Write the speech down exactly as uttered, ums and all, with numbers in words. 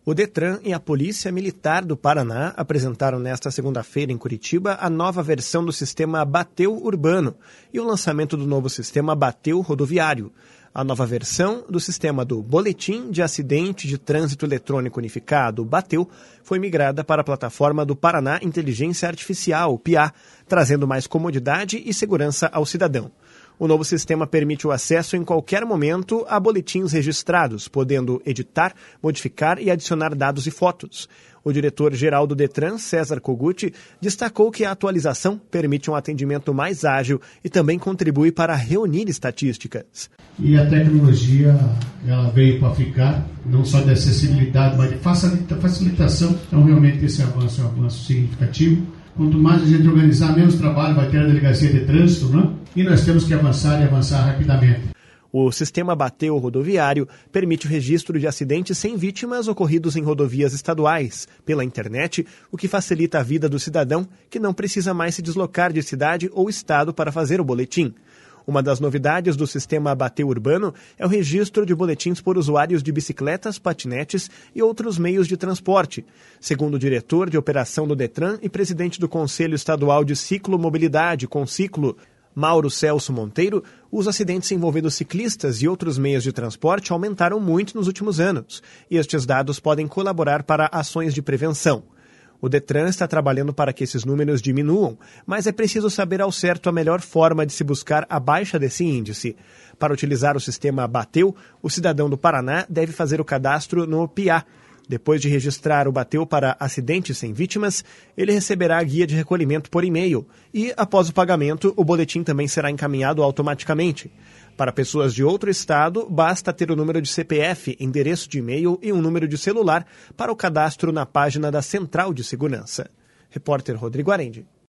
O Detran e a Polícia Militar do Paraná apresentaram nesta segunda-feira em Curitiba a nova versão do sistema Bateu Urbano e o lançamento do novo sistema Bateu Rodoviário. A nova versão do sistema do Boletim de Acidente de Trânsito Eletrônico Unificado, Bateu, foi migrada para a plataforma do Paraná Inteligência Artificial, P I A, trazendo mais comodidade e segurança ao cidadão. O novo sistema permite o acesso em qualquer momento a boletins registrados, podendo editar, modificar e adicionar dados e fotos. O diretor-geral do Detran, César Kogut, destacou que a atualização permite um atendimento mais ágil e também contribui para reunir estatísticas. E a tecnologia ela veio para ficar, não só de acessibilidade, mas de facilitação. Então, realmente, esse avanço é um avanço significativo. Quanto mais a gente organizar, menos trabalho vai ter a delegacia de trânsito, né? E nós temos que avançar e avançar rapidamente. O sistema Bateu Rodoviário permite o registro de acidentes sem vítimas ocorridos em rodovias estaduais, pela internet, o que facilita a vida do cidadão, que não precisa mais se deslocar de cidade ou estado para fazer o boletim. Uma das novidades do sistema Bateu Urbano é o registro de boletins por usuários de bicicletas, patinetes e outros meios de transporte. Segundo o diretor de operação do Detran e presidente do Conselho Estadual de Ciclomobilidade, Conciclo, Mauro Celso Monteiro, os acidentes envolvendo ciclistas e outros meios de transporte aumentaram muito nos últimos anos, e estes dados podem colaborar para ações de prevenção. O Detran está trabalhando para que esses números diminuam, mas é preciso saber ao certo a melhor forma de se buscar a baixa desse índice. Para utilizar o sistema Bateu, o cidadão do Paraná deve fazer o cadastro no P I A. Depois de registrar o Bateu para acidentes sem vítimas, ele receberá a guia de recolhimento por e-mail e, após o pagamento, o boletim também será encaminhado automaticamente. Para pessoas de outro estado, basta ter o número de C P F, endereço de e-mail e um número de celular para o cadastro na página da Central de Segurança. Repórter Rodrigo Arendi.